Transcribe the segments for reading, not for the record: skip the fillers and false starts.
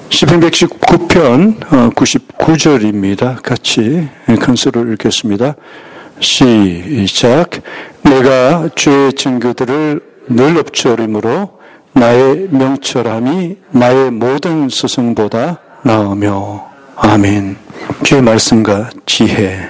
시편 119편 99절입니다. 같이 큰 소리로 읽겠습니다. 시작. 내가 주의 증거들을 늘 엎조림으로 나의 명철함이 나의 모든 스승보다 나으며. 아멘. 주의 말씀과 지혜.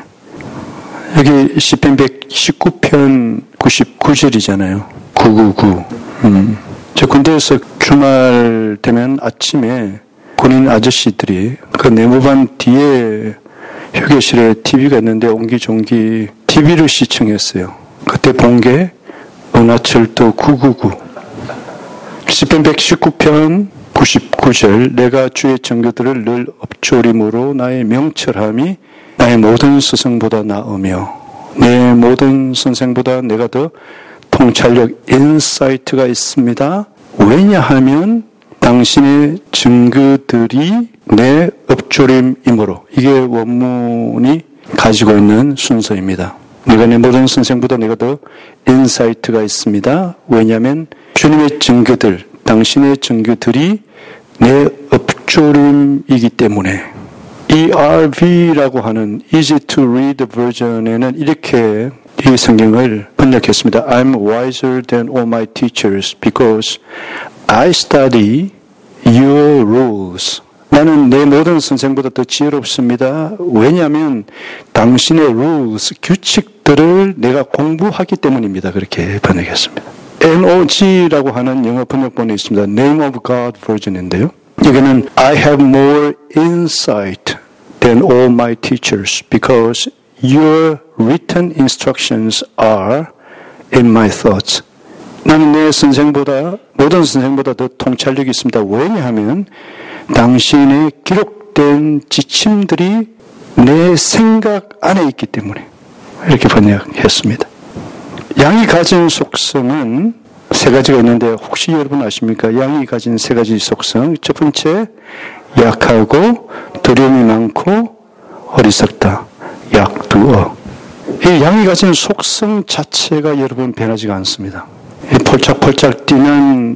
여기 시편 119편 99절이잖아요. 999. 저 군대에서 주말 되면 아침에 군인 아저씨들이 그 내무반 뒤에 휴게실에 TV가 있는데 옹기종기 TV를 시청했어요. 그때 본 게 은하철도 999. 시편 119편 99절. 내가 주의 증거들을 늘 엎조림으로 나의 명철함이 나의 모든 스승보다 나으며. 내 모든 선생보다 내가 더 통찰력, 인사이트가 있습니다. 왜냐하면 당신의 증거들이 내 엎조림이므로. 이게 원문이 가지고 있는 순서입니다. 내가 내 모든 선생보다 내가 더 인사이트가 있습니다. 왜냐하면 주님의 증거들, 당신의 증거들이 내 엎조림이기 때문에. ERV라고 하는 Easy to Read version에는 이렇게 이 성경을 번역했습니다. I'm wiser than all my teachers because I study your rules. 나는 내 모든 선생보다 더 지혜롭습니다. 왜냐하면 당신의 rules, 규칙들을 내가 공부하기 때문입니다. 그렇게 번역했습니다. NOG라고 하는 영어 번역본이 있습니다. Name of God version인데요. 여기는 I have more insight than all my teachers because your written instructions are in my thoughts. 나는 내 선생보다, 모든 선생보다 더 통찰력이 있습니다. 왜냐하면 당신의 기록된 지침들이 내 생각 안에 있기 때문에. 이렇게 번역했습니다. 양이 가진 속성은 세 가지가 있는데 혹시 여러분 아십니까? 양이 가진 세 가지 속성. 첫 번째, 약하고 두려움이 많고 어리석다. 약두어. 이 양이 가진 속성 자체가 여러분 변하지가 않습니다. 이 폴짝폴짝 뛰는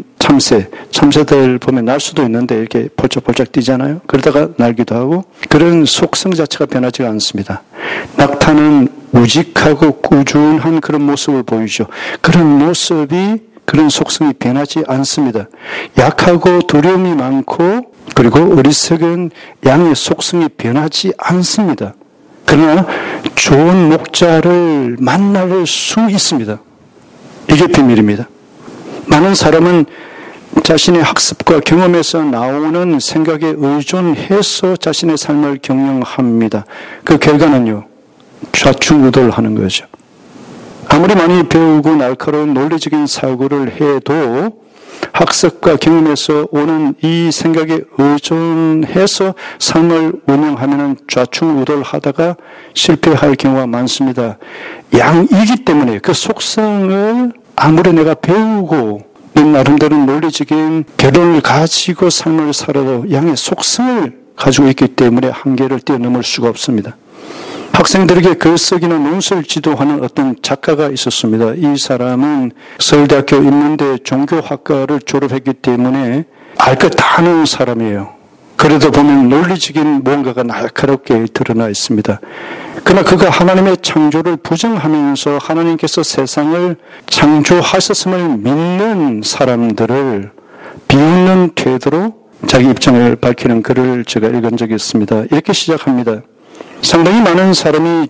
참새들 보면 날 수도 있는데 이렇게 폴짝폴짝 뛰잖아요. 그러다가 날기도 하고 그런 속성 자체가 변하지가 않습니다. 낙타는 우직하고 꾸준한 그런 모습을 보이죠. 그런 모습이, 그런 속성이 변하지 않습니다. 약하고 두려움이 많고 그리고 어리석은 양의 속성이 변하지 않습니다. 그러나 좋은 목자를 만날 수 있습니다. 이게 비밀입니다. 많은 사람은 자신의 학습과 경험에서 나오는 생각에 의존해서 자신의 삶을 경영합니다. 그 결과는요, 좌충우돌하는 거죠. 아무리 많이 배우고 날카로운 논리적인 사고를 해도 학습과 경험에서 오는 이 생각에 의존해서 삶을 운영하면 좌충우돌하다가 실패할 경우가 많습니다. 양이기 때문에 그 속성을 아무리 내가 배우고 내 나름대로 논리적인 결론을 가지고 삶을 살아도 양의 속성을 가지고 있기 때문에 한계를 뛰어넘을 수가 없습니다. 학생들에게 글쓰기나 논술 지도하는 어떤 작가가 있었습니다. 이 사람은 서울대학교 인문대 종교학과를 졸업했기 때문에 알 것 다 아는 사람이에요. 그래도 보면 논리적인 무언가가 날카롭게 드러나 있습니다. 그러나 그가 하나님의 창조를 부정하면서 하나님께서 세상을 창조하셨음을 믿는 사람들을 비웃는 태도로 자기 입장을 밝히는 글을 제가 읽은 적이 있습니다. 이렇게 시작합니다. 상당히 많은 사람이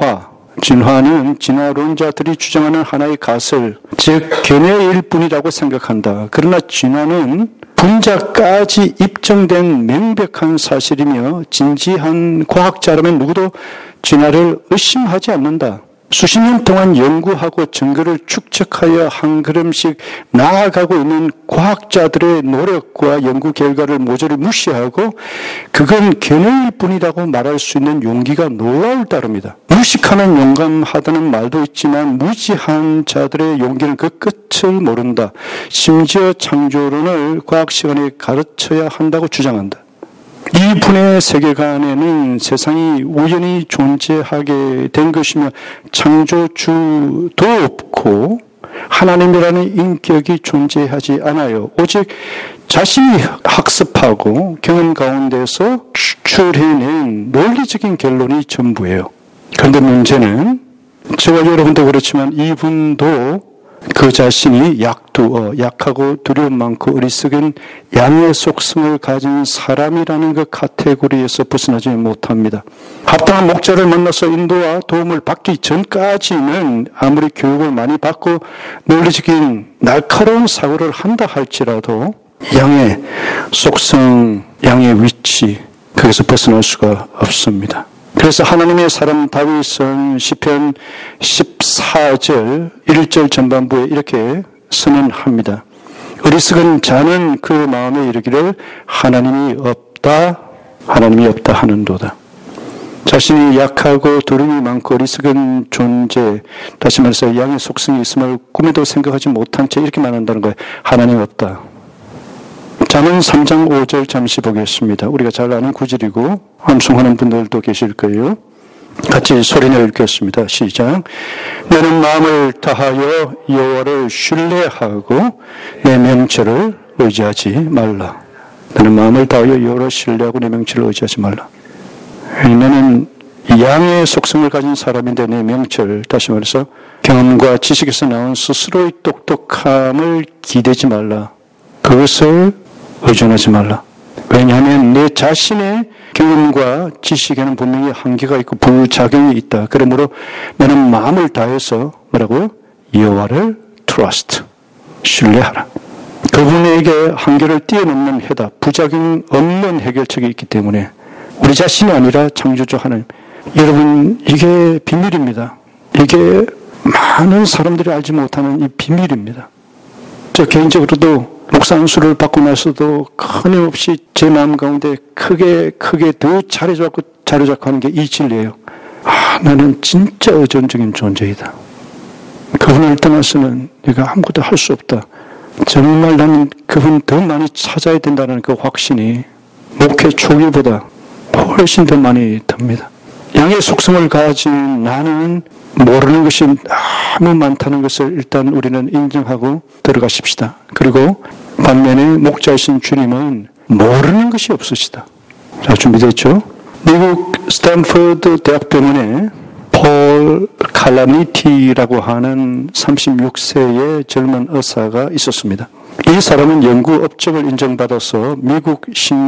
진화는 진화론자들이 주장하는 하나의 가설, 즉 견해일 뿐이라고 생각한다. 그러나 진화는 분자까지 입증된 명백한 사실이며 진지한 과학자라면 누구도 진화를 의심하지 않는다. 수십 년 동안 연구하고 증거를 축적하여 한 걸음씩 나아가고 있는 과학자들의 노력과 연구 결과를 모조리 무시하고 그건 견해일 뿐이라고 말할 수 있는 용기가 놀라울 따릅니다. 무식하면 용감하다는 말도 있지만 무지한 자들의 용기는 그 끝을 모른다. 심지어 창조론을 과학 시간에 가르쳐야 한다고 주장한다. 이분의 세계관에는 세상이 우연히 존재하게 된 것이며 창조주도 없고 하나님이라는 인격이 존재하지 않아요. 오직 자신이 학습하고 경험 가운데서 추출해낸 논리적인 결론이 전부예요. 그런데 문제는 저와 여러분도 그렇지만 이분도 그 자신이 약하고 두려움 많고 어리석은 양의 속성을 가진 사람이라는 그 카테고리에서 벗어나지 못합니다. 합당한 목자를 만나서 인도와 도움을 받기 전까지는 아무리 교육을 많이 받고 논리적인 날카로운 사고를 한다 할지라도 양의 속성, 양의 위치, 거기서 벗어날 수가 없습니다. 그래서 하나님의 사람 다윗은 시편 14절 1절 전반부에 이렇게 선언합니다. 어리석은 자는 그 마음에 이르기를 하나님이 없다 하는도다. 자신이 약하고 두려움이 많고 어리석은 존재, 다시 말해서 양의 속성이 있음을 꿈에도 생각하지 못한 채 이렇게 말한다는 거예요. 하나님 없다. 잠언 3장 5절 잠시 보겠습니다. 우리가 잘 아는 구절이고 암송하는 분들도 계실 거예요. 같이 소리내어 읽겠습니다. 시작. 너는 마음을 다하여 여호와를 신뢰하고 내 명철을 의지하지 말라. 너는 마음을 다하여 여호와를 신뢰하고 내 명철을 의지하지 말라. 너는 양의 속성을 가진 사람인데 내 명철, 다시 말해서 경험과 지식에서 나온 스스로의 똑똑함을 기대지 말라. 그것을 의존하지 말라. 왜냐하면 내 자신의 경험과 지식에는 분명히 한계가 있고 부작용이 있다. 그러므로 너는 마음을 다해서 뭐라고요? 여호와를 trust, 신뢰하라. 그분에게 한계를 뛰어넘는 해답, 부작용 없는 해결책이 있기 때문에 우리 자신이 아니라 창조주 하나님. 여러분, 이게 비밀입니다. 이게 많은 사람들이 알지 못하는 이 비밀입니다. 저 개인적으로도 목사 안수를 받고 나서도 끊임없이 제 마음 가운데 크게 더 자리잡고 하는 게 이 진리예요. 나는 진짜 의존적인 존재이다. 그분을 떠나서는 내가 아무것도 할 수 없다. 정말 나는 그분 더 많이 찾아야 된다는 그 확신이 목회 초기보다 훨씬 더 많이 듭니다. 양의 속성을 가진 나는 모르는 것이 너무 많다는 것을 일단 우리는 인정하고 들어가십시다. 그리고 반면에 목자이신 주님은 모르는 것이 없으시다. 자, 준비됐죠? 미국 스탠퍼드 대학병원에 폴 칼라니티라고 하는 36세의 젊은 의사가 있었습니다. 이 사람은 연구 업적을 인정받아서 미국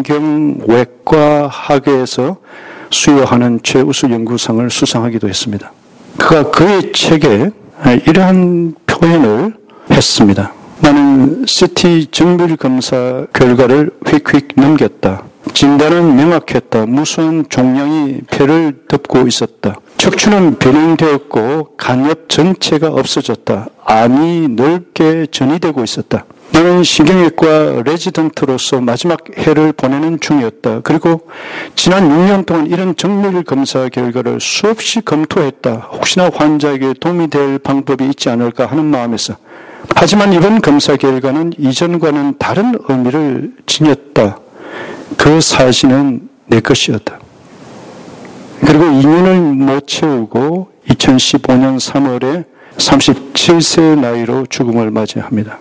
신경외과 학회에서 수여하는 최우수 연구상을 수상하기도 했습니다. 그가 그의 책에 이러한 표현을 했습니다. 나는 CT 정밀 검사 결과를 휙휙 넘겼다. 진단은 명확했다. 무수한 종양이 폐를 덮고 있었다. 척추는 변형되었고 간엽 전체가 없어졌다. 암이 넓게 전이되고 있었다. 나는 신경외과 레지던트로서 마지막 해를 보내는 중이었다. 그리고 지난 6년 동안 이런 정밀 검사 결과를 수없이 검토했다. 혹시나 환자에게 도움이 될 방법이 있지 않을까 하는 마음에서. 하지만 이번 검사 결과는 이전과는 다른 의미를 지녔다. 그 사실은 내 것이었다. 그리고 2년을 못 채우고 2015년 3월에 37세 나이로 죽음을 맞이합니다.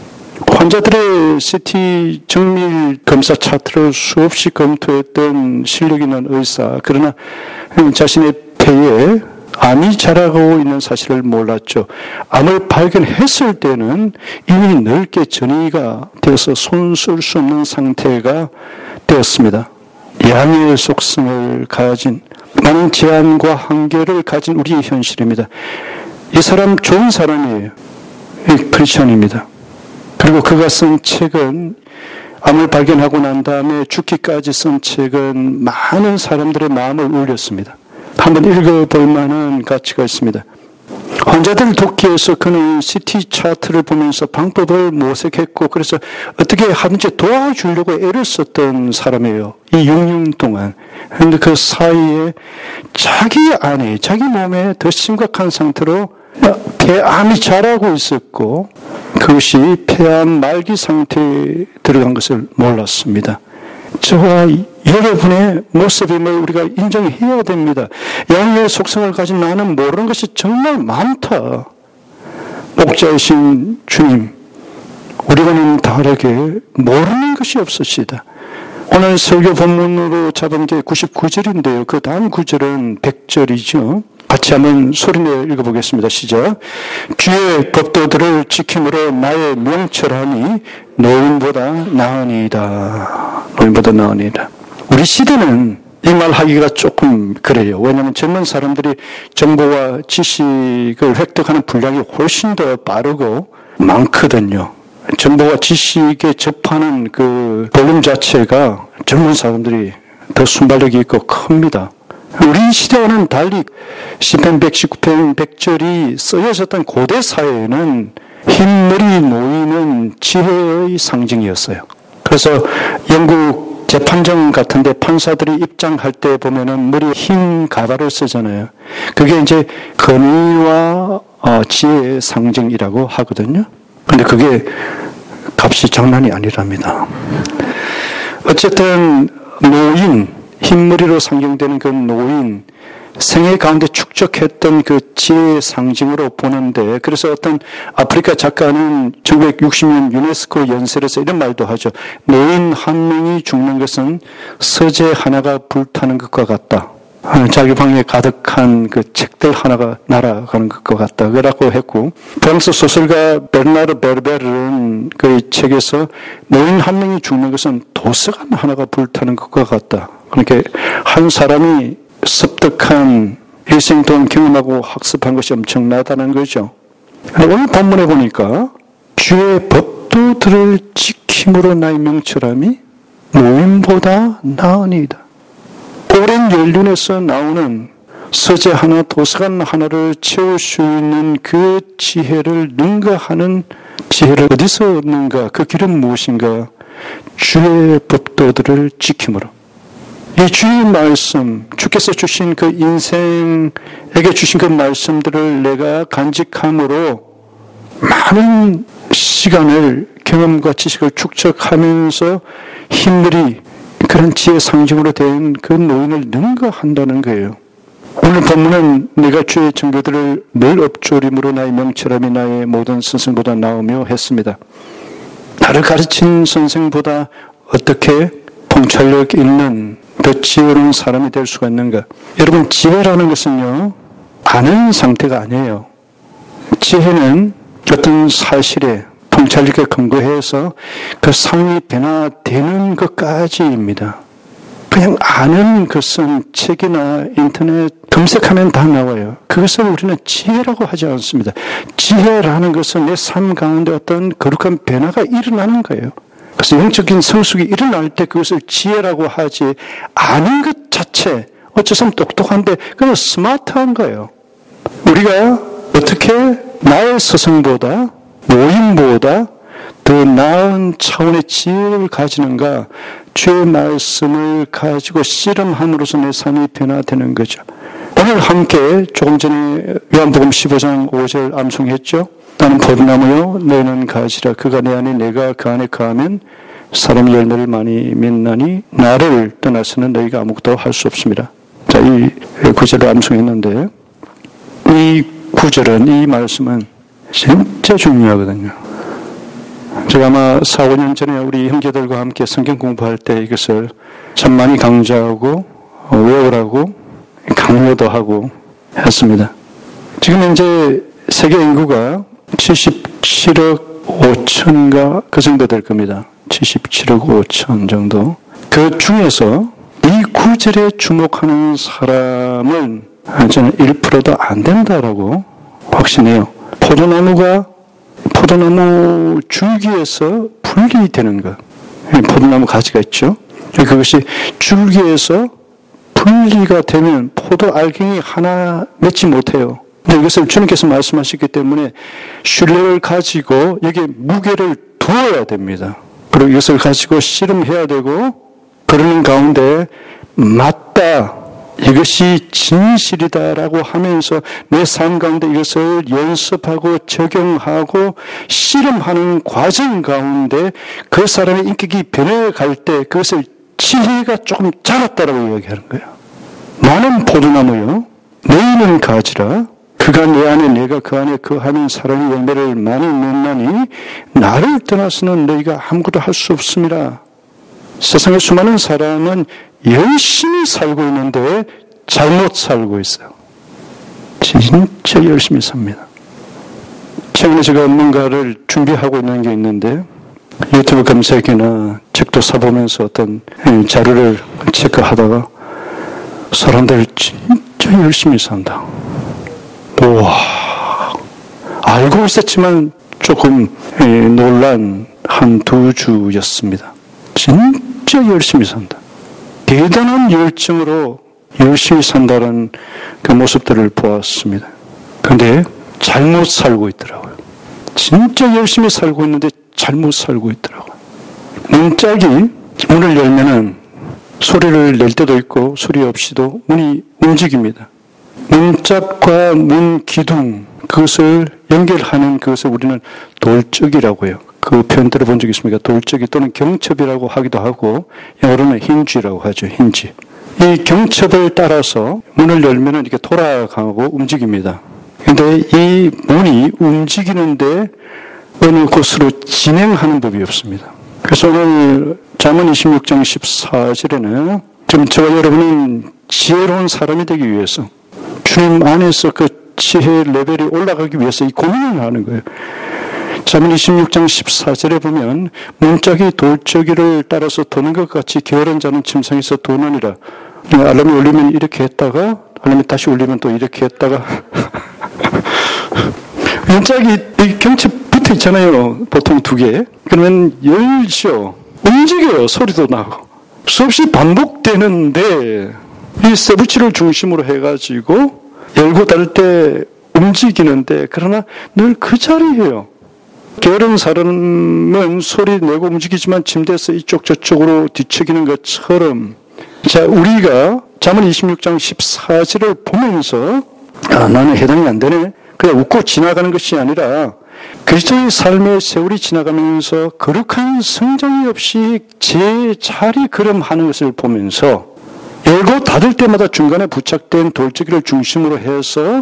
환자들의 CT 정밀 검사 차트를 수없이 검토했던 실력 있는 의사, 그러나 자신의 폐에 암이 자라고 있는 사실을 몰랐죠. 암을 발견했을 때는 이미 넓게 전이가 되어서 손 쓸 수 없는 상태가 되었습니다. 양의 속성을 가진 많은 제한과 한계를 가진 우리의 현실입니다. 이 사람 좋은 사람이에요. 크리스천입니다. 그리고 그가 쓴 책은 암을 발견하고 난 다음에 죽기까지 쓴 책은 많은 사람들의 마음을 울렸습니다. 한번 읽어볼 만한 가치가 있습니다. 환자들 돕기위해서 그는 CT 차트를 보면서 방법을 모색했고 그래서 어떻게 하든지 도와주려고 애를 썼던 사람이에요. 이 6년 동안. 그런데 그 사이에 자기 안에, 자기 몸에 더 심각한 상태로 폐암이 자라고 있었고 그것이 폐암 말기 상태에 들어간 것을 몰랐습니다. 저와 여러분의 모습임을 우리가 인정해야 됩니다. 양의 속성을 가진 나는 모르는 것이 정말 많다. 목자이신 주님, 우리와는 다르게 모르는 것이 없으시다. 오늘 설교 본문으로 잡은 게 99절인데요. 그 다음 9절은 100절이죠. 같이 한번 소리내어 읽어보겠습니다. 시작. 주의 법도들을 지킴으로 나의 명철함이 노인보다 나으니이다. 노인보다 나으니이다. 우리 시대는 이 말 하기가 조금 그래요. 왜냐하면 젊은 사람들이 정보와 지식을 획득하는 분량이 훨씬 더 빠르고 많거든요. 정보와 지식에 접하는 그 볼륨 자체가 젊은 사람들이 더 순발력이 있고 큽니다. 우리 시대와는 달리 시편 119편 100절이 쓰여졌던 고대 사회에는 흰머리 노인은 지혜의 상징이었어요. 그래서 영국 재판정 같은데 판사들이 입장할 때 보면은 머리에 흰 가발을 쓰잖아요. 그게 이제 권위와 지혜의 상징이라고 하거든요. 근데 그게 값이 장난이 아니랍니다. 어쨌든 노인, 흰머리로 상징되는 그 노인, 생애 가운데 축적했던 그 지혜의 상징으로 보는데, 그래서 어떤 아프리카 작가는 1960년 유네스코 연설에서 이런 말도 하죠. 노인 한 명이 죽는 것은 서재 하나가 불타는 것과 같다. 자기 방에 가득한 그 책들 하나가 날아가는 것과 같다. 그라고 했고, 프랑스 소설가 베르나르 베르베르는 그 책에서 노인 한 명이 죽는 것은 도서관 하나가 불타는 것과 같다. 그러니까 한 사람이 습득한 일생 동안 경험하고 학습한 것이 엄청나다는 거죠. 오늘 본문에 보니까 주의 법도들을 지킴으로 나의 명철함이 노인보다 나으니이다. 오랜 연륜에서 나오는 서재 하나, 도서관 하나를 채울 수 있는 그 지혜를 능가하는 지혜를 어디서 얻는가? 그 길은 무엇인가? 주의 법도들을 지킴으로. 이 주의 말씀, 주께서 주신 그 인생에게 주신 그 말씀들을 내가 간직함으로 많은 시간을 경험과 지식을 축적하면서 흰머리, 그런 지혜 상징으로 된 그 노인을 능가한다는 거예요. 오늘 본문은 내가 주의 증거들을 늘 업조림으로 나의 명철함이 나의 모든 선생보다 나으며 했습니다. 나를 가르친 선생보다 어떻게 통찰력 있는 더 지혜로운 사람이 될 수가 있는가? 여러분, 지혜라는 것은요, 아는 상태가 아니에요. 지혜는 어떤 사실에 통찰력에 근거해서 그 상황이 변화되는 것까지입니다. 그냥 아는 것은 책이나 인터넷 검색하면 다 나와요. 그것을 우리는 지혜라고 하지 않습니다. 지혜라는 것은 내 삶 가운데 어떤 거룩한 변화가 일어나는 거예요. 그래서 영적인 성숙이 일어날 때 그것을 지혜라고 하지, 아는 것 자체, 어째서 똑똑한데 그냥 스마트한 거예요. 우리가 어떻게 나의 스승보다, 노인보다 더 나은 차원의 지혜를 가지는가? 주의 말씀을 가지고 씨름함으로써 내 삶이 변화되는 거죠. 오늘 함께 조금 전에 요한복음 15장 5절 암송했죠. 나는 포도나무요 너희는 가지라. 그가 내 안에 내가 그 안에 거하면 사람이 열매를 많이 맺나니 나를 떠나서는 너희가 아무것도 할 수 없습니다. 자, 이 구절을 암송했는데 이 구절은, 이 말씀은 진짜 중요하거든요. 제가 아마 4, 5년 전에 우리 형제들과 함께 성경 공부할 때 이것을 참 많이 강조하고 외우라고 강요도 하고 했습니다. 지금 현재 세계 인구가 77억 5천인가 그 정도 될 겁니다. 77억 5천 정도. 그 중에서 이 구절에 주목하는 사람은 저는 1%도 안 된다라고 확신해요. 포도나무 줄기에서 분리되는 것. 포도나무 가지가 있죠. 그것이 줄기에서 분리가 되면 포도 알갱이 하나 맺지 못해요. 근데 이것을 주님께서 말씀하셨기 때문에 신뢰를 가지고 여기에 무게를 두어야 됩니다. 그리고 이것을 가지고 씨름해야 되고, 그러는 가운데 맞다, 이것이 진실이다라고 하면서 내 삶 가운데 이것을 연습하고 적용하고 씨름하는 과정 가운데 그 사람의 인격이 변해갈 때 그것을 지혜가 조금 자랐다라고 이야기하는 거예요. 나는 포도나무요 너희는 가지라. 그 그가 내 안에 내가 그 안에 거하는 사람의 열매를 많이 맺나니 나를 떠나서는 너희가 아무것도 할 수 없음이라. 세상에 수많은 사람은 열심히 살고 있는데 잘못 살고 있어요. 진짜 열심히 삽니다. 최근에 제가 뭔가를 준비하고 있는 게 있는데 유튜브 검색이나 책도 사보면서 어떤 자료를 체크하다가 사람들 진짜 열심히 산다. 우와, 알고 있었지만 조금 놀란 한 2주였습니다. 진짜 열심히 산다. 대단한 열정으로 열심히 산다는 그 모습들을 보았습니다. 그런데 잘못 살고 있더라고요. 진짜 열심히 살고 있는데 잘못 살고 있더라고요. 문짝이 문을 열면은 소리를 낼 때도 있고 소리 없이도 문이 움직입니다. 문짝과 문 기둥, 그것을 연결하는 그것을 우리는 돌적이라고 해요. 그 표현 들어본 적 있습니까? 돌적이 또는 경첩이라고 하기도 하고 영어로는 힌지라고 하죠. 힌지. 이 경첩을 따라서 문을 열면 이렇게 돌아가고 움직입니다. 그런데 이 문이 움직이는데 어느 곳으로 진행하는 법이 없습니다. 그래서 오늘 잠언 26장 14절에는 좀 저와 여러분은 지혜로운 사람이 되기 위해서 주님 안에서 그 지혜 레벨이 올라가기 위해서 이 고민을 하는 거예요. 잠언 26장 14절에 보면 문짝이 돌적이를 따라서 도는 것 같이 게으른 자는 침상에서 도느니라. 알람이 울리면 이렇게 했다가 알람이 다시 울리면 또 이렇게 했다가 문짝이 경첩 붙어 있잖아요. 보통 2개. 그러면 열죠. 움직여요. 소리도 나고. 수없이 반복되는데 이 세부치를 중심으로 해가지고 열고 닫을 때 움직이는데 그러나 늘 그 자리예요. 게으른 사람은 소리 내고 움직이지만 침대에서 이쪽 저쪽으로 뒤척이는 것처럼 자 우리가 잠언 26장 14절을 보면서 나는 해당이 안 되네. 그냥 웃고 지나가는 것이 아니라 그리스도의 삶의 세월이 지나가면서 거룩한 성장이 없이 제 자리 걸음하는 것을 보면서 열고 닫을 때마다 중간에 부착된 돌적이를 중심으로 해서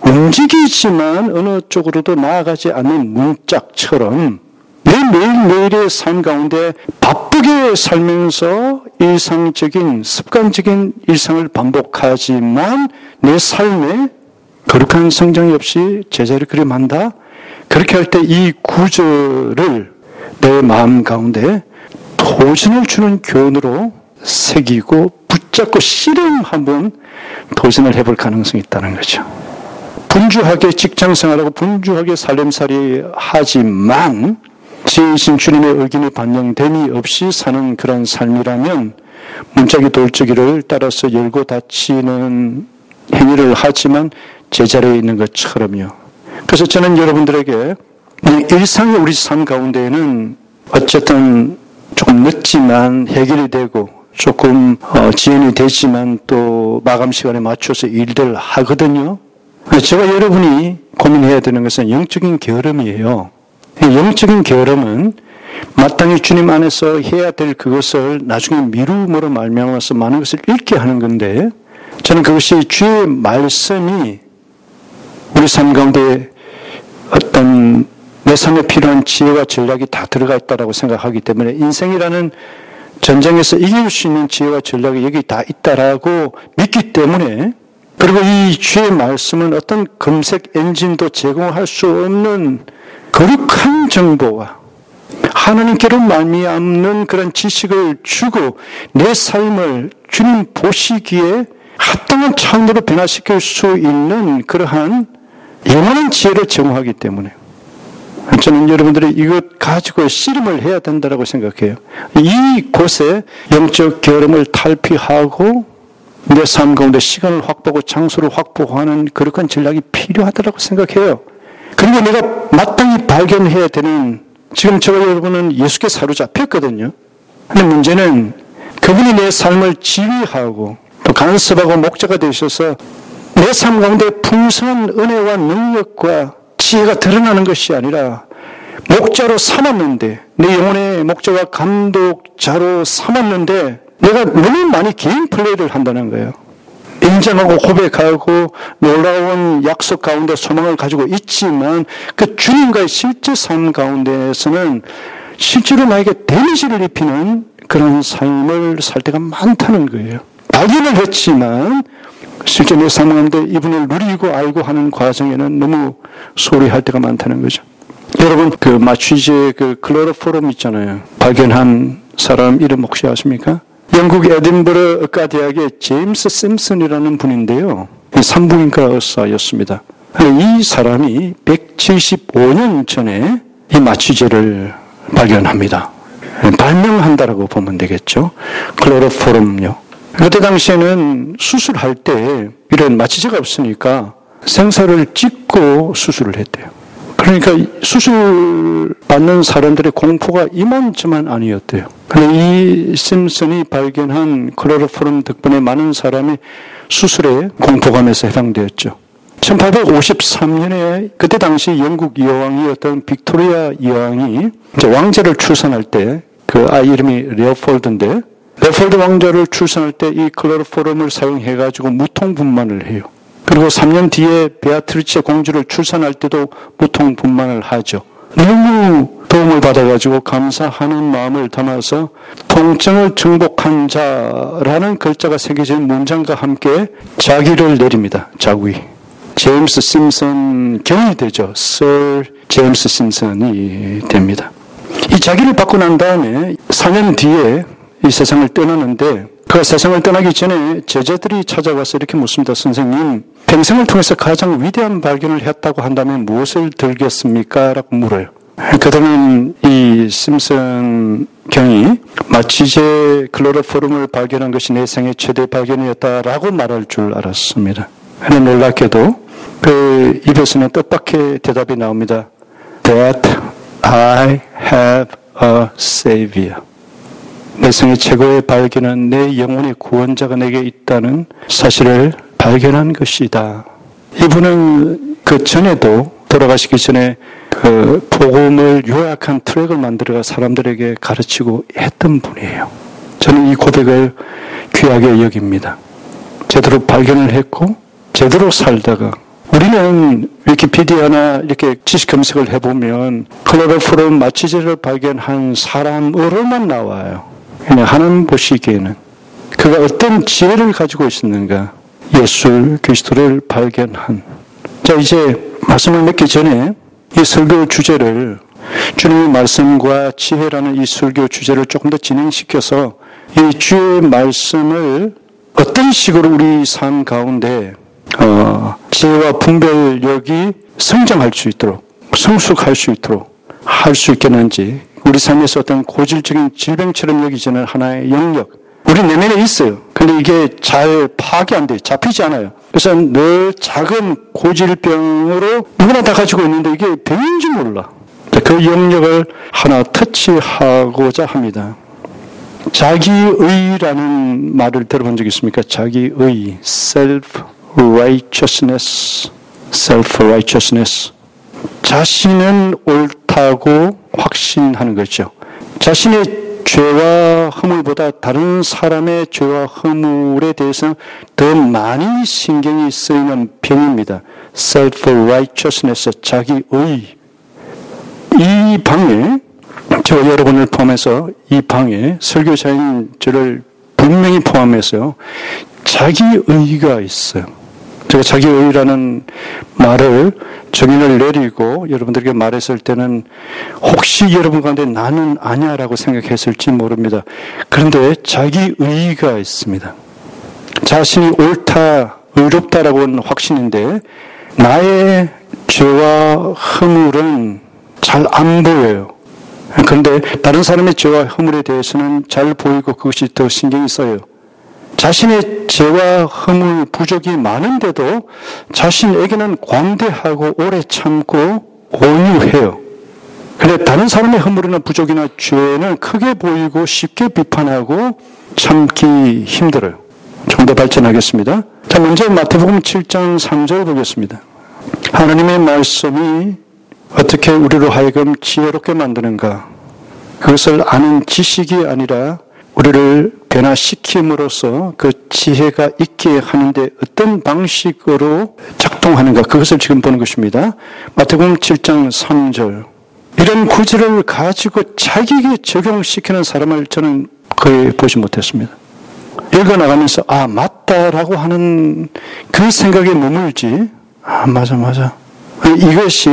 움직이지만 어느 쪽으로도 나아가지 않는 문짝처럼 내 매일매일의 삶 가운데 바쁘게 살면서 일상적인 습관적인 일상을 반복하지만 내 삶에 거룩한 성장이 없이 제자리 걸음한다. 그렇게 할 때 이 구절을 내 마음 가운데 도전을 주는 교훈으로 새기고 붙잡고 씨름 한번 도전을 해볼 가능성이 있다는 거죠. 분주하게 직장생활하고 분주하게 살림살이 하지만 지으신 주님의 의견이 반영됨이 없이 사는 그런 삶이라면 문짝이 돌적이를 따라서 열고 닫히는 행위를 하지만 제자리에 있는 것처럼요. 그래서 저는 여러분들에게 일상의 우리 삶 가운데에는 어쨌든 조금 늦지만 해결이 되고 조금 지연이 되지만 또 마감 시간에 맞춰서 일들 하거든요. 제가 여러분이 고민해야 되는 것은 영적인 게으름이에요. 영적인 게으름은 마땅히 주님 안에서 해야 될 그것을 나중에 미루므로 말미암아서 많은 것을 잃게 하는 건데 저는 그것이 주의 말씀이 우리 삶 가운데 어떤 내 삶에 필요한 지혜와 전략이 다 들어가 있다고 생각하기 때문에 인생이라는 전쟁에서 이길 수 있는 지혜와 전략이 여기 다 있다라고 믿기 때문에 그리고 이 주의 말씀은 어떤 검색 엔진도 제공할 수 없는 거룩한 정보와 하나님께로 말미암는 그런 지식을 주고 내 삶을 주님 보시기에 합당한 차원으로 변화시킬 수 있는 그러한 영원한 지혜를 제공하기 때문에 저는 여러분들이 이것 가지고 씨름을 해야 된다고 생각해요. 이곳에 영적 게으름을 탈피하고 내 삶 가운데 시간을 확보하고 장소를 확보하는 그런 전략이 필요하다고 생각해요. 그리고 내가 마땅히 발견해야 되는 지금 저와 여러분은 예수께 사로잡혔거든요. 근데 문제는 그분이 내 삶을 지휘하고 또 간섭하고 목자가 되셔서 내 삶 가운데 풍성한 은혜와 능력과 지혜가 드러나는 것이 아니라 목자로 삼았는데 내 영혼의 목자와 감독자로 삼았는데 내가 너무 많이 개인 플레이를 한다는 거예요. 인정하고 고백하고 놀라운 약속 가운데 소망을 가지고 있지만 그 주님과의 실제 삶 가운데에서는 실제로 나에게 데미지를 입히는 그런 삶을 살 때가 많다는 거예요. 발견을 했지만 실제 내 삶 가운데 이분을 누리고 알고 하는 과정에는 너무 소홀히 할 때가 많다는 거죠. 여러분, 그 마취제 그 클로로포럼 있잖아요. 발견한 사람 이름 혹시 아십니까? 영국 에딘버러 의과대학의 제임스 심슨이라는 분인데요. 산부인과 의사였습니다. 이 사람이 175년 전에 이 마취제를 발견합니다. 발명한다라고 보면 되겠죠. 클로로포럼요. 그때 당시에는 수술할 때 이런 마취제가 없으니까 생사를 찍고 수술을 했대요. 그러니까 수술 받는 사람들의 공포가 이만저만 아니었대요. 그런데 이 심슨이 발견한 클로로포럼 덕분에 많은 사람이 수술에 공포감에서 해방되었죠. 1853년에 그때 당시 영국 여왕이었던 빅토리아 여왕이 왕자를 출산할 때 그 아이 이름이 레오폴드인데 레오폴드 왕자를 출산할 때 이 클로로포럼을 사용해가지고 무통분만을 해요. 그리고 3년 뒤에 베아트리체 공주를 출산할 때도 무통분만을 하죠. 너무 도움을 받아가지고 감사하는 마음을 담아서 통증을 정복한 자라는 글자가 새겨진 문장과 함께 자기를 내립니다. 자기. 제임스 심슨 경이 되죠. Sir 제임스 심슨이 됩니다. 이 자기를 받고 난 다음에 4년 뒤에 이 세상을 떠나는데 그 세상을 떠나기 전에 제자들이 찾아와서 이렇게 묻습니다. 선생님, 평생을 통해서 가장 위대한 발견을 했다고 한다면 무엇을 들겠습니까? 라고 물어요. 그들은 이 심슨 경이 마취제 클로로포럼을 발견한 것이 내 생의 최대 발견이었다라고 말할 줄 알았습니다. 그런데 놀랍게도 그 입에서는 뜻밖의 대답이 나옵니다. That I have a savior. 내 생의 최고의 발견은 내 영혼의 구원자가 내게 있다는 사실을 발견한 것이다. 이분은 그 전에도 돌아가시기 전에 그 복음을 요약한 트랙을 만들어 사람들에게 가르치고 했던 분이에요. 저는 이 고백을 귀하게 여깁니다. 제대로 발견을 했고 제대로 살다가 우리는 위키피디아나 이렇게 지식 검색을 해보면 클로로포럼 마취제를 발견한 사람으로만 나와요. 그냥 하나님 보시기에는 그가 어떤 지혜를 가지고 있었는가. 예수 그리스도를 발견한. 자, 이제 말씀을 맺기 전에 이 설교 주제를 주님의 말씀과 지혜라는 이 설교 주제를 조금 더 진행시켜서 이 주의 말씀을 어떤 식으로 우리 삶 가운데 지혜와 분별력이 성장할 수 있도록 성숙할 수 있도록 할 수 있겠는지 우리 삶에서 어떤 고질적인 질병처럼 여기지는 하나의 영역 우리 내면에 있어요. 근데 이게 잘 파악이 안 돼요. 잡히지 않아요. 그래서 늘 작은 고질병으로 누구나 다 가지고 있는데 이게 병인지 몰라. 그 영역을 하나 터치하고자 합니다. 자기의라는 말을 들어본 적 있습니까? 자기의, self-righteousness, self-righteousness. 자신은 옳다고 확신하는 거죠. 자신의 죄와 허물보다 다른 사람의 죄와 허물에 대해서는 더 많이 신경이 쓰이는 병입니다. self-righteousness, 자기의. 이 방에, 저 여러분을 포함해서 이 방에 설교자인 저를 분명히 포함해서 자기의가 있어요. 제가 자기의라는 말을 정의를 내리고 여러분들에게 말했을 때는 혹시 여러분 가운데 나는 아니야라고 생각했을지 모릅니다. 그런데 자기의가 있습니다. 자신이 옳다, 의롭다라고 하는 확신인데 나의 죄와 허물은 잘 안 보여요. 그런데 다른 사람의 죄와 허물에 대해서는 잘 보이고 그것이 더 신경이 써요. 자신의 죄와 허물 부족이 많은데도 자신에게는 관대하고 오래 참고 온유해요. 그런데 다른 사람의 허물이나 부족이나 죄는 크게 보이고 쉽게 비판하고 참기 힘들어요. 좀 더 발전하겠습니다. 자, 먼저 마태복음 7장 3절 보겠습니다. 하나님의 말씀이 어떻게 우리로 하여금 지혜롭게 만드는가? 그것을 아는 지식이 아니라 우리를 변화시킴으로써 그 지혜가 있게 하는데 어떤 방식으로 작동하는가, 그것을 지금 보는 것입니다. 마태복음 7장 3절. 이런 구절을 가지고 자기에게 적용시키는 사람을 저는 거의 보지 못했습니다. 읽어나가면서 맞다라고 하는 그 생각에 머물지, 맞아. 이것이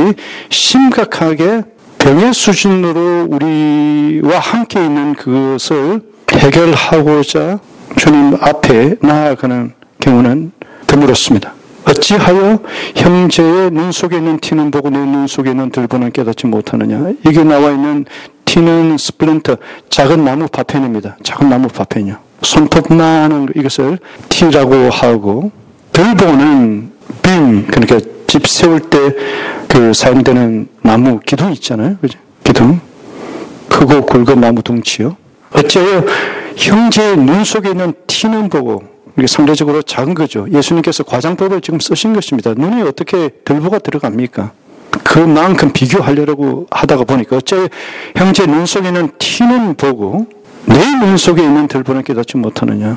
심각하게 병의 수준으로 우리와 함께 있는 그것을 해결하고자 주님 앞에 나아가는 경우는 드물었습니다. 어찌하여 형제의 눈 속에 있는 티는 보고 내 눈 속에 있는 들보는 깨닫지 못하느냐. 이게 나와 있는 티는 스플린터, 작은 나무 파편입니다. 작은 나무 파편이요. 손톱만한 이것을 티라고 하고, 들보는 빔, 그러니까 집 세울 때 그 사용되는 나무 기둥 있잖아요. 그죠? 기둥. 크고 굵은 나무 둥치요. 어째요? 형제의 눈 속에 있는 티는 보고, 이게 상대적으로 작은 거죠. 예수님께서 과장법을 지금 쓰신 것입니다. 눈에 어떻게 들보가 들어갑니까? 그만큼 비교하려고 하다가 보니까 어째 형제 눈 속에 있는 티는 보고 내 눈 속에 있는 들보는 깨닫지 못하느냐.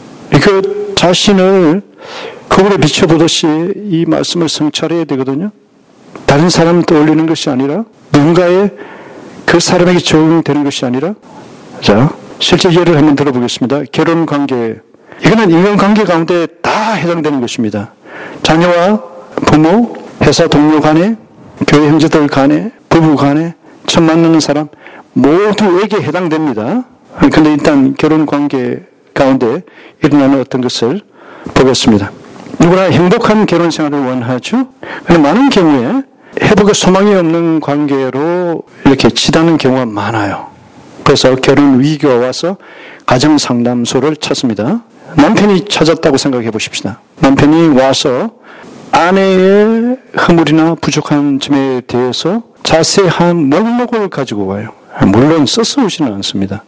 그 자신을 거울에 비춰보듯이 이 말씀을 성찰해야 되거든요. 다른 사람을 떠올리는 것이 아니라 누군가의 그 사람에게 적용되는 것이 아니라, 자, 실제 예를 한번 들어보겠습니다. 결혼 관계, 이거는 인간관계 가운데 다 해당되는 것입니다. 자녀와 부모, 회사 동료 간에, 교회 형제들 간에, 부부 간에, 처음 만나는 사람 모두에게 해당됩니다. 그런데 일단 결혼관계 가운데 일어나는 어떤 것을 보겠습니다. 누구나 행복한 결혼 생활을 원하죠. 그런데 많은 경우에 회복의 소망이 없는 관계로 이렇게 치닫는 경우가 많아요. 그래서 결혼 위기가 와서 가정상담소를 찾습니다. 남편이 찾았다고 생각해 보십시다. 남편이 와서 아내의 허물이나 부족한 점에 대해서 자세한 목록을 가지고 와요. 물론 써서 오지는 않습니다.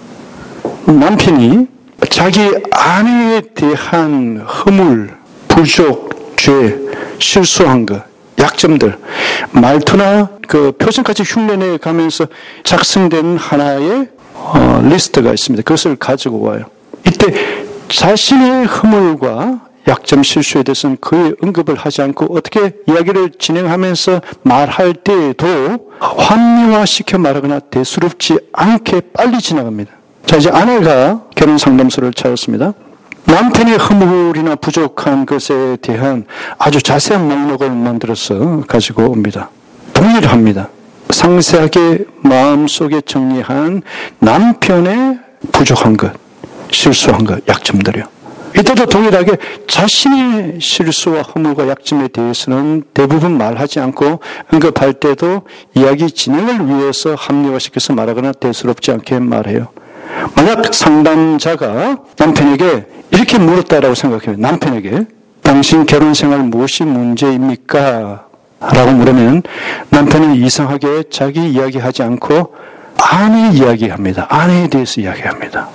남편이 자기 아내에 대한 허물, 부족, 죄, 실수한 것, 약점들, 말투나 그 표정까지 흉내내 가면서 작성된 하나의 리스트가 있습니다. 그것을 가지고 와요. 이때 자신의 허물과 약점, 실수에 대해서는 거의 언급을 하지 않고 어떻게 이야기를 진행하면서 말할 때에도 환명화시켜 말하거나 대수롭지 않게 빨리 지나갑니다. 자, 이제 아내가 결혼 상담소를 찾았습니다. 남편의 허물이나 부족한 것에 대한 아주 자세한 목록을 만들어서 가지고 옵니다. 동의를 합니다. 상세하게 마음속에 정리한 남편의 부족한 것, 실수한 것, 약점들이요. 이때도 동일하게 자신의 실수와 허물과 약점에 대해서는 대부분 말하지 않고 언급할 때도 이야기 진행을 위해서 합리화시켜서 말하거나 대수롭지 않게 말해요. 만약 상담자가 남편에게 이렇게 물었다라고 생각해요. 남편에게 당신 결혼생활 무엇이 문제입니까? 라고 물으면 남편은 이상하게 자기 이야기하지 않고 아내 이야기합니다. 아내에 대해서 이야기합니다.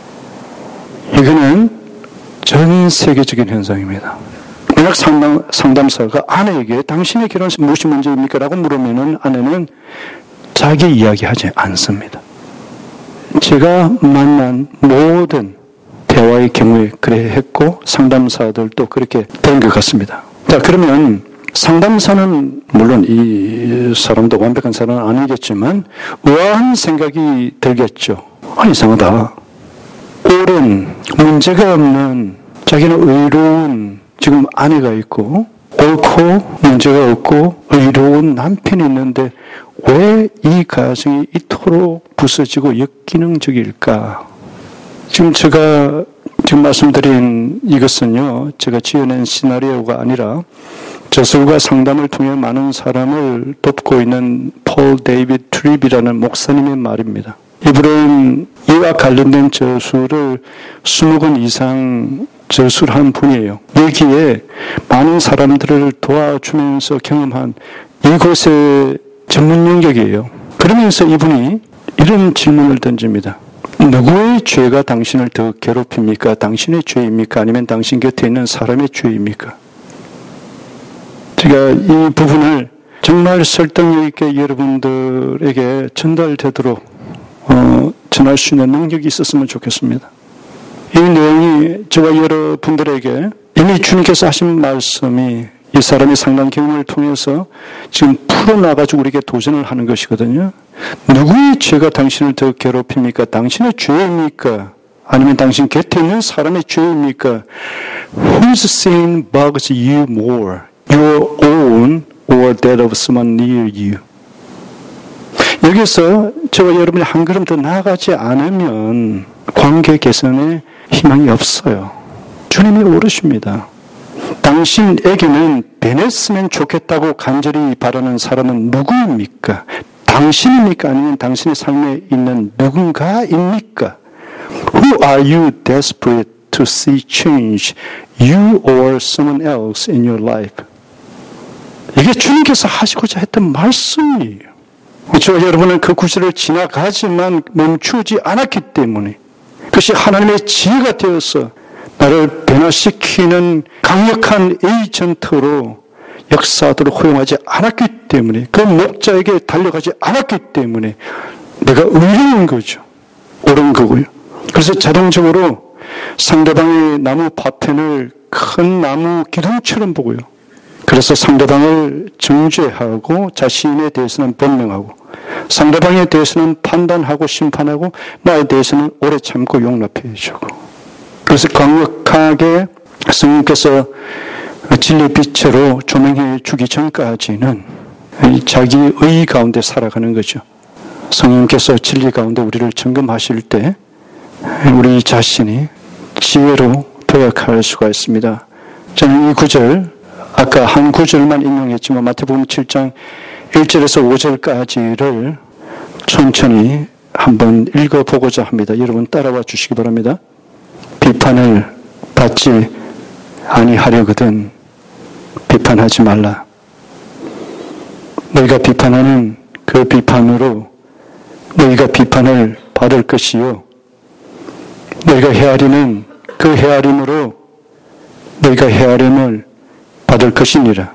이거는 전 세계적인 현상입니다. 만약 상담사가 아내에게 당신의 결혼생활 무엇이 문제입니까? 라고 물으면 아내는 자기 이야기하지 않습니다. 제가 만난 모든 대화의 경우에 그래 했고 상담사들도 그렇게 된 것 같습니다. 자, 그러면 상담사는 물론 이 사람도 완벽한 사람은 아니겠지만 의아한 생각이 들겠죠. 이상하다. 옳은, 문제가 없는, 자기는 의로운 지금 아내가 있고 옳고 문제가 없고 의로운 남편이 있는데 왜 이 가정이 이토록 부서지고 역기능적일까? 지금 제가 지금 말씀드린 이것은요, 제가 지어낸 시나리오가 아니라 저술과 상담을 통해 많은 사람을 돕고 있는 폴 데이비드 트립이라는 목사님의 말입니다. 이분은 이와 관련된 저술을 20권 이상 저술한 분이에요. 여기에 많은 사람들을 도와주면서 경험한 이곳의 전문 영역이에요. 그러면서 이분이 이런 질문을 던집니다. 누구의 죄가 당신을 더 괴롭힙니까? 당신의 죄입니까? 아니면 당신 곁에 있는 사람의 죄입니까? 제가 이 부분을 정말 설득력 있게 여러분들에게 전달되도록 전할 수 있는 능력이 있었으면 좋겠습니다. 이 내용이 저와 여러분들에게 이미 주님께서 하신 말씀이 이 사람의 상당 경험을 통해서 지금 풀어나가지고 우리에게 도전을 하는 것이거든요. 누구의 죄가 당신을 더 괴롭힙니까? 당신의 죄입니까? 아니면 당신 곁에 있는 사람의 죄입니까? Whose sin bugs you more? Your own or that of someone near you? 여기서 저와 여러분이 한 걸음 더 나아가지 않으면 관계 개선에 희망이 없어요. 주님이 오르십니다. 당신에게는 변했으면 좋겠다고 간절히 바라는 사람은 누구입니까? 당신입니까? 아니면 당신의 삶에 있는 누군가입니까? Who are you desperate to see change? You or someone else in your life? 이게 주님께서 하시고자 했던 말씀이에요. 저와 여러분은 그 구절을 지나가지만 멈추지 않았기 때문에 그것이 하나님의 지혜가 되어서 나를 변화시키는 강력한 에이전트로 역사하도록 허용하지 않았기 때문에 그 목자에게 달려가지 않았기 때문에 내가 의로운 거죠. 옳은 거고요. 그래서 자동적으로 상대방의 나무 파편을 큰 나무 기둥처럼 보고요. 그래서 상대방을 정죄하고 자신에 대해서는 변명하고 상대방에 대해서는 판단하고 심판하고 나에 대해서는 오래 참고 용납해 주고 그래서 강력하게 성령께서 진리 빛으로 조명해 주기 전까지는 자기의 가운데 살아가는 거죠. 성령께서 진리 가운데 우리를 점검하실 때 우리 자신이 지혜로 도약할 수가 있습니다. 저는 이 구절 아까 한 구절만 인용했지만 마태복음 7장 1절에서 5절까지를 천천히 한번 읽어보고자 합니다. 여러분 따라와 주시기 바랍니다. 비판을 받지 아니하려거든 비판하지 말라. 너희가 비판하는 그 비판으로 너희가 비판을 받을 것이요 너희가 헤아리는 그 헤아림으로 너희가 헤아림을 받을 것이니라.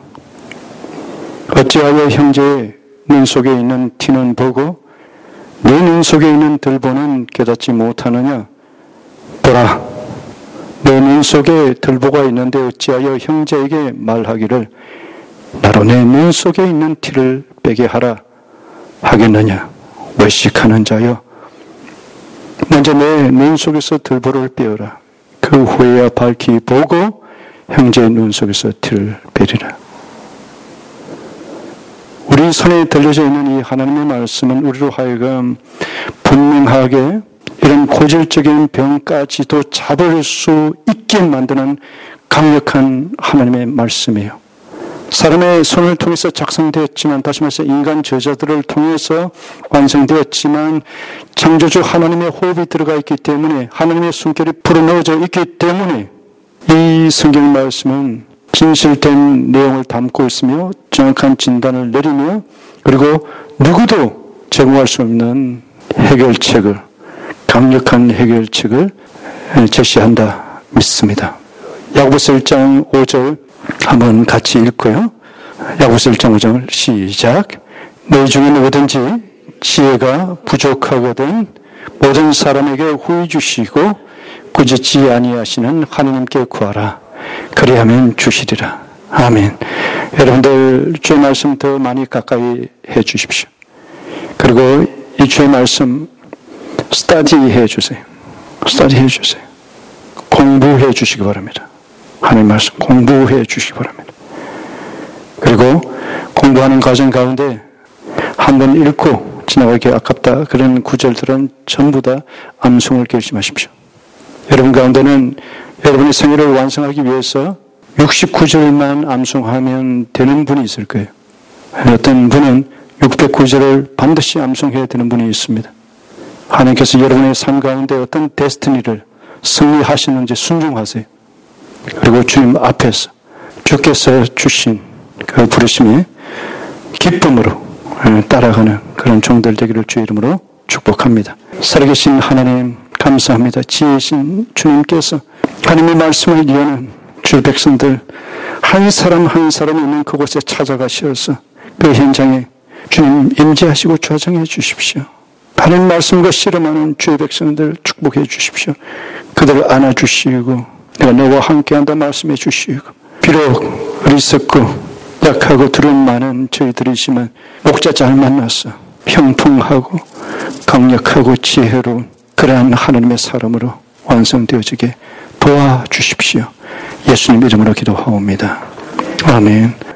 어찌하여 형제의 눈 속에 있는 티는 보고 내 눈 속에 있는 들보는 깨닫지 못하느냐? 보라, 내 눈 속에 들보가 있는데 어찌하여 형제에게 말하기를 나로 내 눈 속에 있는 티를 빼게 하라 하겠느냐? 외식하는 자여, 먼저 내 눈 속에서 들보를 빼어라. 그 후에야 밝히 보고 형제의 눈 속에서 티를 빼리라. 우리 손에 들려져 있는 이 하나님의 말씀은 우리로 하여금 분명하게 이런 고질적인 병까지도 잡을 수 있게 만드는 강력한 하나님의 말씀이에요. 사람의 손을 통해서 작성되었지만, 다시 말해서 인간 저자들을 통해서 완성되었지만 창조주 하나님의 호흡이 들어가 있기 때문에, 하나님의 숨결이 불어넣어져 있기 때문에 이 성경 말씀은 진실된 내용을 담고 있으며 정확한 진단을 내리며, 그리고 누구도 제공할 수 없는 해결책을, 강력한 해결책을 제시한다 믿습니다. 야고보서 1장 5절 한번 같이 읽고요. 야고보서 1장 5절 시작. 너희 중에 누구든지 지혜가 부족하거든 모든 사람에게 후히 주시고 꾸짖지 아니하시는 하나님께 구하라. 그리하면 주시리라. 아멘. 여러분들 주의 말씀 더 많이 가까이 해 주십시오. 그리고 이 주의 말씀 스터디 해 주세요. 스터디 해 주세요. 공부해 주시기 바랍니다. 하나님 말씀 공부해 주시기 바랍니다. 그리고 공부하는 과정 가운데 한번 읽고 지나가기 아깝다 그런 구절들은 전부 다 암송을 결심하십시오. 여러분 가운데는 여러분의 생애를 완성하기 위해서 69절만 암송하면 되는 분이 있을 거예요. 어떤 분은 609절을 반드시 암송해야 되는 분이 있습니다. 하나님께서 여러분의 삶 가운데 어떤 데스티니를 승리하시는지 순종하세요. 그리고 주님 앞에서 주께서 주신 그 부르심이 기쁨으로 따라가는 그런 종들 되기를 주의 이름으로 축복합니다. 살아계신 하나님 감사합니다. 지혜신 주님께서 하나님의 말씀을 이어는 주 백성들 한 사람 한 사람 있는 그곳에 찾아가셔서 그 현장에 주님 임재하시고 조정해 주십시오. 하나님 말씀과 씨름하는 주의 백성들 축복해 주십시오. 그들을 안아주시고 내가 너와 함께한다 말씀해 주시고 비록 어리석고 약하고 두려움 많은 저희들이지만 목자 잘 만났어 형통하고 강력하고 지혜로운 그러한 하나님의 사람으로 완성되어지게 도와주십시오. 예수님 이름으로 기도하옵니다. 아멘.